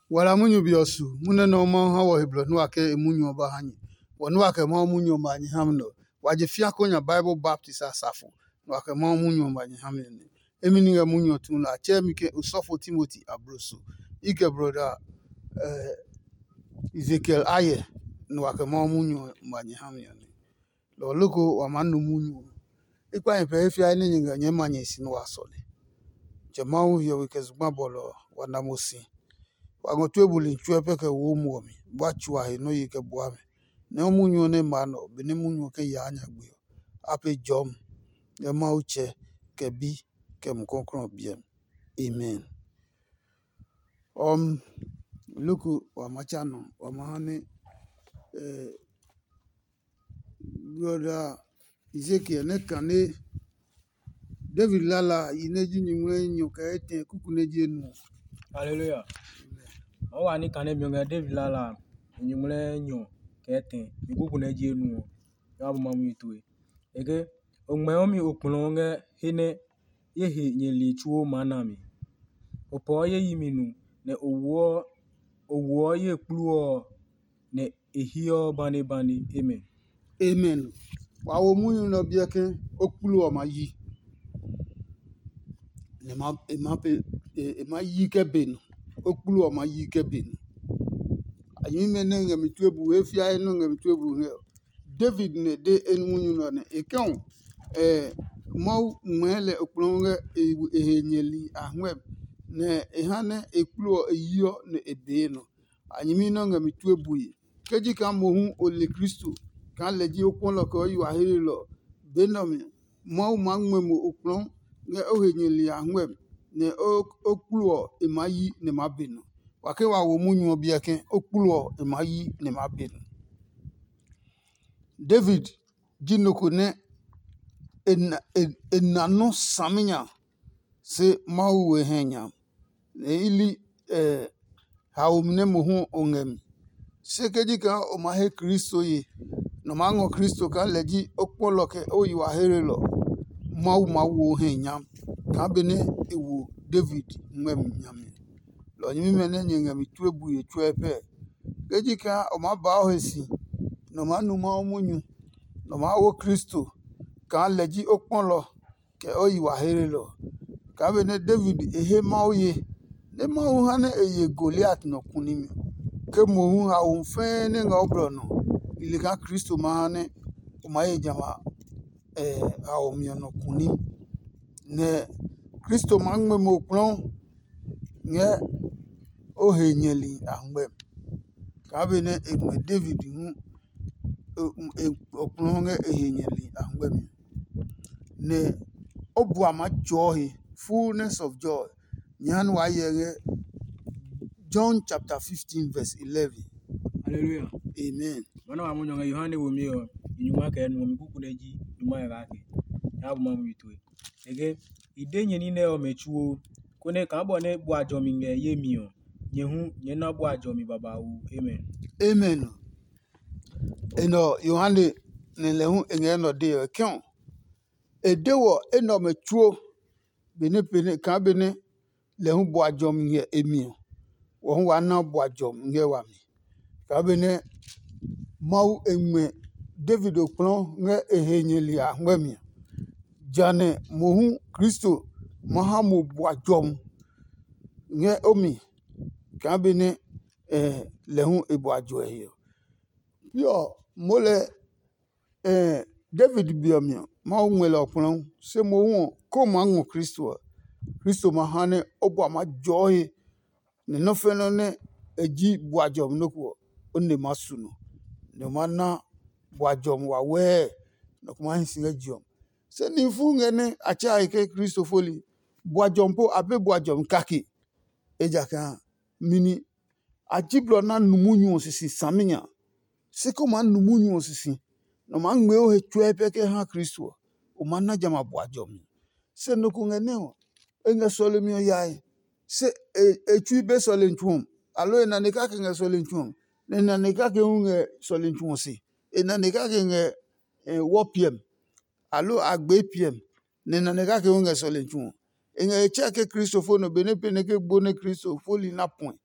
wala munyu biosu mune no mo ha wo heblo no ake munyu oba hanyi wonu ake mo munyu manyi hamno waje fia konya Bible Baptist asafo no ake mo munyu manyi hamne emini ga munyu tun la chemike usofo Timothy abroso ike brother Ezekiel aye no ake mo munyu manyi hamne lo loko wa manu munyu ikwa pe fia ni nyinga nyemanyi si no asole jemawu yo wekezuma bolo wanamosi wangotu ebuli nchwe peke womuomi bwachua no yike bwame ne munyu ne mano bini munyu ke yanya gbe ape jom e ma uche ke bi ke mkonkron biem amen luku wa machano wa mahane brother Ezekiel ne kane David lala ineji nyimwe nyoka ete kuku neji enu hallelujah o wa ni kane mionga David lala nyimle nyo kete kuku neji enu ya bu mamu itwe ege ogme omi okunonge hine yehi nyeli chuo manami opo ye yiminu ne owo ye pluo ne ehio bani amen amen wa wo munyu no bieke okpulu o mayi ne ma yi ke benu okpulu o mayi ke benu ayi mene ngami tuebu efia eno ngami tuebu David ne de enmunyu no ne ekon mo mwele okpulonge ehenyeli ahweb ne ehane ekpulu eyo ne ebeno ayi mino ngami tuebu keji ka mohu ole Kristo kan leji okun lo ko yu ahiri lo benomi mo mangwe mo okpulon nge ohenyeli ahweb ne okpulu emayi ne mabeno wake wa wo munyu obieke okpulu emayi ne mabeno David jinoko ne enano saminya se mawu ehenya ne ili haumne mohu ongem sekeji ka o mahe Kristo ye no mango Kristo ka leji okpolo ke oyu ahere lo mawu ohenya ka bene ewu David ngem nyame lo nyimi mene nyengam tuebu ye tuepe keji ka o maba ohesi no manu ma omunyu no mawo Kristo ka leji okpolo ke oyu ahere lo ka bene David ehe mauye ne mawu hane eye Goliath no kunimi ke mohu ha unfene nga obrono ilika Kristo mahane umaye jama ha omiono kunim ne Kristo mangme mo klon nge ohenyeli angbe ka bene egme David hu oklon nge ehenyeli angbe ne obu ama joy fullness of joy nyan wa yege John chapter 15 verse 11 hallelujah amen wana wa munyo Yohane wo mi o inyuma ka enu mi kuku neji nyuma ya gake ya bu mamu itwe ege idenye ni ne o mechuo kone ka bo ne bu ajomi nge yemi o nyehu nye na bu ajomi baba wu amen amen eno Yohane ne lehu enge no de kyon edewo eno mechuo bene pene ka bene lehu bu ajomi nge emi o wo wa na bu ajomi nge wa mi ka bene mau enwe David oklon nge ehenyeli ahwemi jane mohu Kristo mahamu buajom nge omi ka bene lehu ebuajo eyo yo mole David biomio mau nwele oklon se mohu ko mangu Kristo mahane obu ama joy ne no fenone eji buajom nokwo onne masuno ne mana buajom wa we no kuma hinsinga jiom se ni funge ne acha ike Kristo foli buajom po abe buajom kaki ejaka mini ajiblo na numunyu osisi saminya se ko man numunyu osisi no man gbe o he chwepe ke ha Kristo o mana jama buajom se no kunge ne o enga sole mi oyai se echu be sole nchum alo na ne ka nge sole nchum ne na ne ka ke unge sole nchum si na ne ka ke nge wopiem alo agbe piem ne na ne ka ke unge sole nchum enga echa ke Kristo fo no bene pene ke bone Kristo fo li na point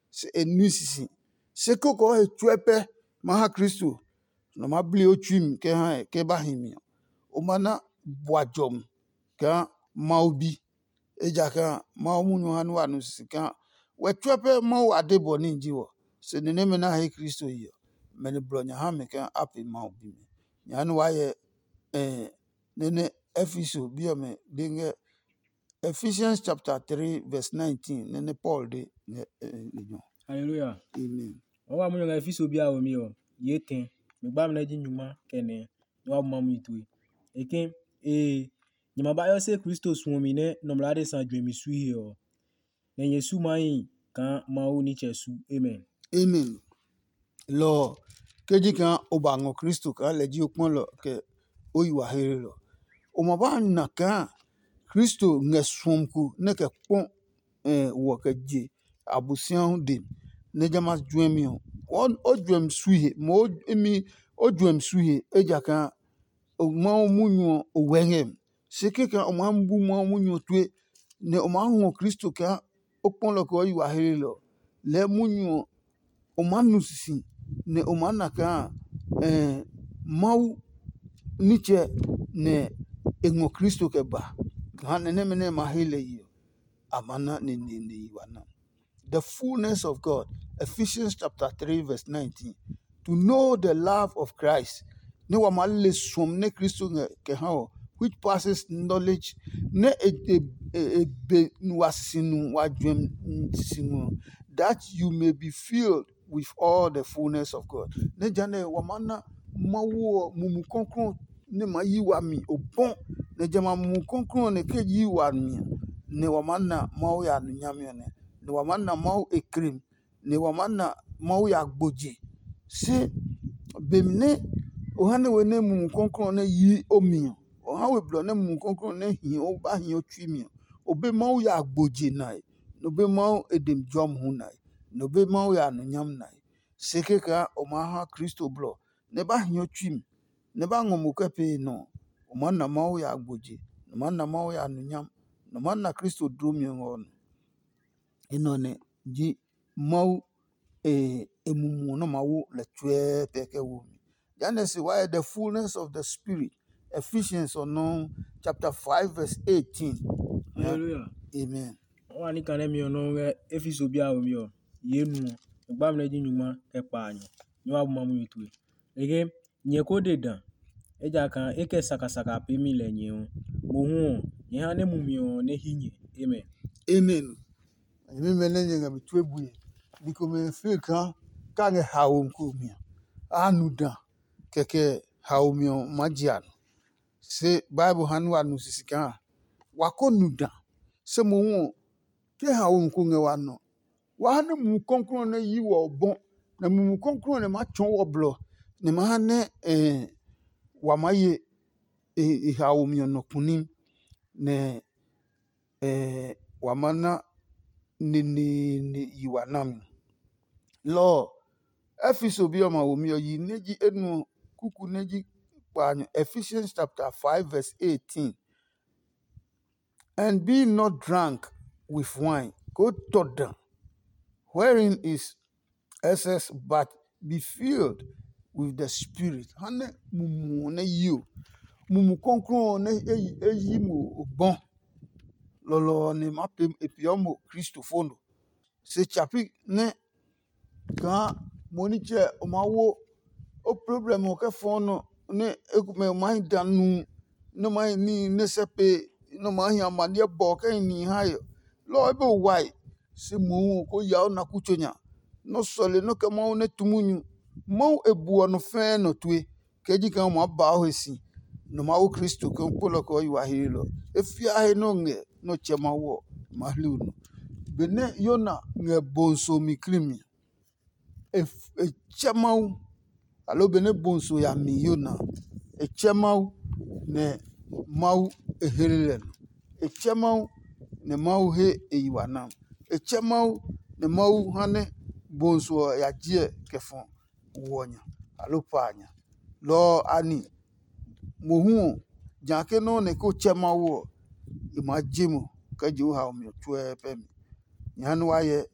se enu sisi se koko e tuepe maha Kristo no mabli otwim ke ha ke bahimi o mana boadjom ka maubi eja ka maumunu hanu anu sisi ka we tuepe mau adebo ni njiwo se ne me na he Kristo yi me ne bronya ha me ka api maubi nyanu waye nene Epheso biome dinge Ephesians chapter 3 verse 19 nene Paul de Hallelujah. amen Wa munyo nga fiso bia o mi o. Yeten. Me gba me na di nyuma kene. Wa mamu itwe. Eken nyuma ba yo se Kristo suomi ne nomlade san dwemi su hi o. Na Yesu mai kan mawu ni chesu. Amen. amen lo keji kan obango Kristo kan leji okpon lo ke oyiwa here lo o ma ba na kan Kristo nge swomku ne ke pon wo ke je abusian de ne jama dwemi o dwem suhe mo emi o dwem suhe eja kan o ma munyo o wengem seke kan o ma mbu ma munyo twe ne o ma ho Kristo kan okpon lo ko yiwa here lo le munyo o ma nusisi ne o ma na kan mau niche ne engo Kristo ke ba kan ne me ma hele yi amana ne yiwana the fullness of God. Ephesians chapter 3 verse 19. To know the love of Christ. Ne wa male som ne Christo ke ha which passes knowledge ne be wasinu wa dwem sinu that you may be filled with all the fullness of God. Ne jane wa mana mawo mumu konkron ne ma yi wa mi obon ne jama mumu konkron ne ke yi wa mi ne wa mana mawo ya no nyame ne ne wa mana mau ekrim ne wa mana mau ya gboje se bemne o hane we ne mu konkron na yi omi o ha we blo ne mu konkron na hi o ba hi o twimi o be mau ya gboje nai no be mau edem jom hu nai no be mau ya no nyam nai se ke ka o ma ha Kristo blo ne ba hi o twim ne ba ngomu kepe no o mana mau ya gboje no mana mau ya no nyam no mana Kristo dromi ngon inone ji mau emumu no mawu le twe peke wo then see why the fullness of the spirit Ephesians no chapter 5 verse 18 Hallelujah. amen Wa ni kan mi ono nga Efiso bia o mi o. Yenu. Me gba me na di nyuma ke pa anyo. Ni wa mamu itwe. Ege nye ko dedan. Eja kan eke sakasaka pe mi le nye o. Mo hu nye ha ne mu mi o ne hinye. Amen. amen mi menenye nga bitwe buye biko me fika kange hawo ku mi anu da keke hawo mi magian se bible hanu anu sisika wako nuda se mo hu ke hawo ku nge wano wa ne mu konkron na yi wo bon na mu konkron ne ma twon wo blo ne ma ne wa maye hawo mi no kunim ne wa mana ni yiwanam lo Efiso bi o ma wo mi yi neji enu kuku neji pa Ephesians chapter 5 verse 18 and be not drunk with wine go toda wherein is excess but be filled with the spirit hane mumu na you mumu konkron na eyi mu bon lolo ni mapem epiomo Christofono se chapi ne kan moniche o mawo o problem o ke fono ne ekume mai danu no mai ni ne sepe no mai amane bo ke ni hayo lo ebe wai se mu ko ya na kuchonya no sole no ke mau ne tumunyu mau ebu no fe no tue keji kan mo ba ho si no mawo Kristo ke polo ko yi wa hilo efia he no nge no chema wo mahlu no bene yona nge bonso mi krimi chema alo bene bonso ya mi yona chema ne mau ehelele chema ne mau he eyiwana chema ne mau hane bonso ya je kefon wonya alo panya lo ani mohu janke no ne ko chema wo imajimu ka ju ha mi twe pe mi nyanu waye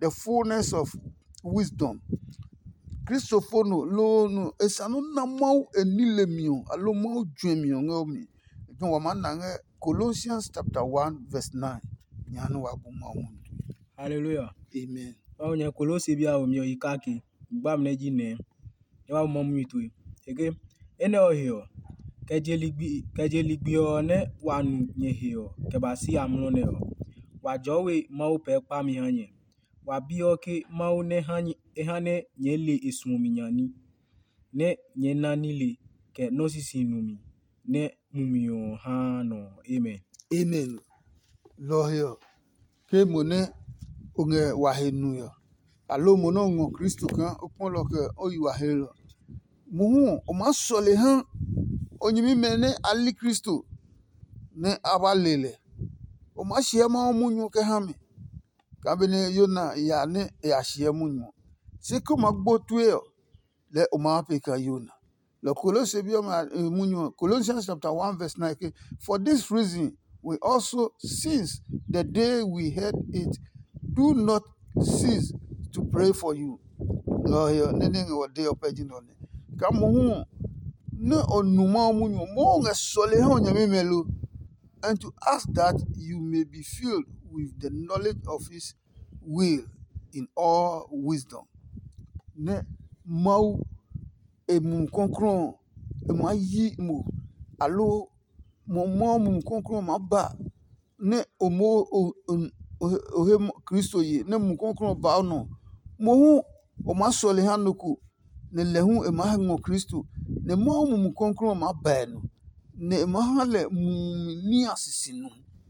the fullness of wisdom. Christophono lo no esano na mau enilemio alo mau dwemio ngomi. Don wa mananga Colossians chapter 1 verse 9. Nyanu wa bu mau. Hallelujah. Amen. Wa nya Kolosi bia o mi oyikaki. Gbam na ji ne. Ya mo mu itu. Ege ene ohio. Kejeligbi o ne wanu nye hio. Kebasi amlo ne o. Wa jowe mau pe pa mi hanye. Wa bi oke mau ne hanye ehane nyele esumi nyani. Ne nyenani le ke no sisi numi. Ne mumio ha no. Amen. Amen. Lohio. Ke mone unge wahenuyo. Alo mono ngo Kristo kan opon loke oyi wahelo. Muhu o ma sole han onyimi mene ali Kristo ne abalele. O ma shie ma omunyu ke hame. Kabene yona ya ne ya shie munyu. Se ko magbotu e le o ma peka yona. Le Colossians chapter 1 verse 9. For this reason we also, since the day we heard it, do not cease to pray for you. Nene o day opejinone. Kamu ne onuma munyu mo nge sole ha onyame melu, and to ask that you may be filled with the knowledge of his will in all wisdom. Ne mau emu konkron emu ayi mu alo mo mu konkron ma ba ne omo ohe Kristo ye ne mu konkron ba no mo hu o ma sole ha noku ne lehu e ma ngo Kristo ne mo mu konkron ma ba no ne ma ha le mu ni asisi no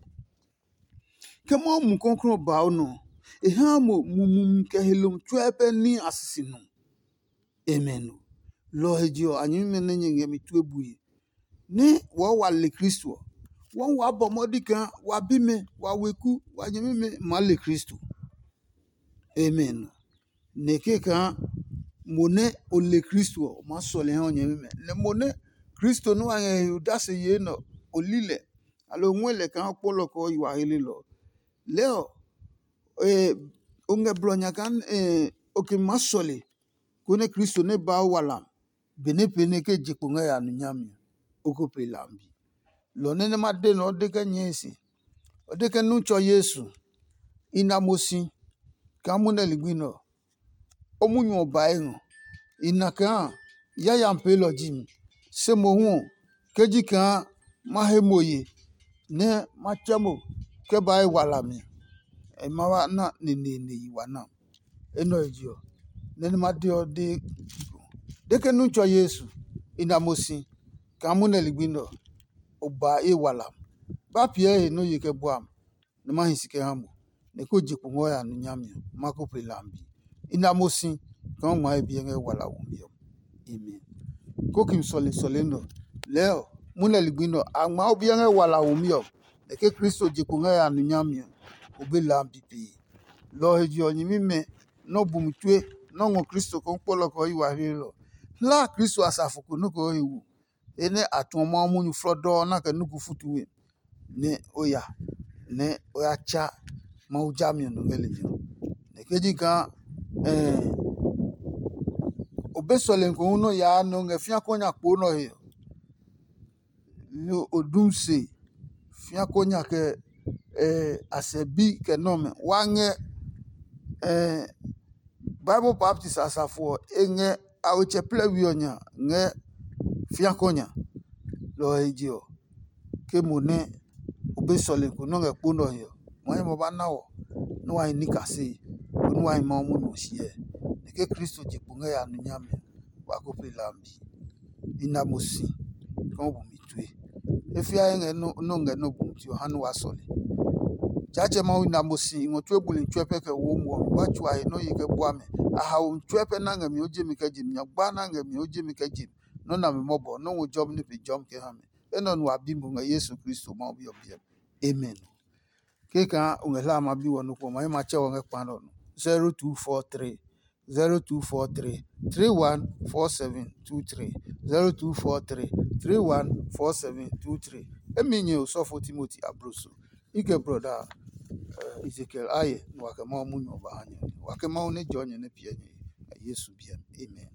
ke mo mu konkron ba no e ha mo mu ke helum twepe ni asisi no. Amen. Lo hejio anyime ne nyenge mi tuebuye ne wo wa le Kristo won wa bomodi kan wa bime wa weku wa nyime ma le Kristo. Amen. Ne ke kan mone o le Kristo ma sole han nyime ne mone Kristo no an dase ye no olile alo nwele kan polo ko yiwa hele lo leo onge blonya kan oke ma sole kone Kristo ne ba wala bene pene ke jikunga ya nyami oko pe lambi lo nene ma de no de ke nyesi o de ke nu cho Yesu ina mosi kamune ligwino omunyu oba ehun ina kan ya ya mpe lo jimi se mo hu keji kan ma he moye ne ma chamo ke ba wala mi e ma wa na ne yiwa na eno ejio nene ma de ke nu cho Yesu ina mosi kamune ligwino oba e wala ba pie no ye ke boam ne ma hisike hamu ne ko jipu ngo ya no nyame ma ko pe lambi ina mosi kan ma e bi nge wala wo mi. Amen. Ko kim sole no leo mune ligwino agma obi nge wala wo mi ne ke Kristo jipu ngo ya no nyame obe lambi pe lo heji onyimi me no bumtwe no ngo Kristo kon polo ko yiwa helo la Kristo asafuku no ko ewu ene atun mo munyu frodo na ka nuku futuwe ne oya cha ma ujami no ngele nyo ne keji kan obesole nko no ya no ngefia konya po no he no odunse fia konya ke asebi ke no me wange Bible Baptist asafo enge aweche plewi onya nge fia konya lo ejio ke mone obesole ko no ngepo no yo mo mo ba nawo no wa ni kase no wa ma mu no hie ne ke Kristo jipu nge ya no nyame wa ko pe lambi ina mosi kon bu mitwe efia nge no nge no bu ti o hanu wa sole chache ma ina mosi ngo tu ebuli ntwepe ke wo mo ba chwa no ye ke boame aha wo ntwepe na nge mi oje mi ke jim nya gba na nge mi oje mi ke jim no na me mobo no wo job ni pe jom ke hame eno no abimbu nga Yesu Kristo ma obi obiem. Amen. Ke ka ungela ma bi wonu ko ma che wo nge pano 0243 314723 0243 314723 eminye Osofo Timothy Abroso ike brother Ezekiel aye no wakema mu nyoba anye wakema ne jonye ne pie nye Yesu biem amen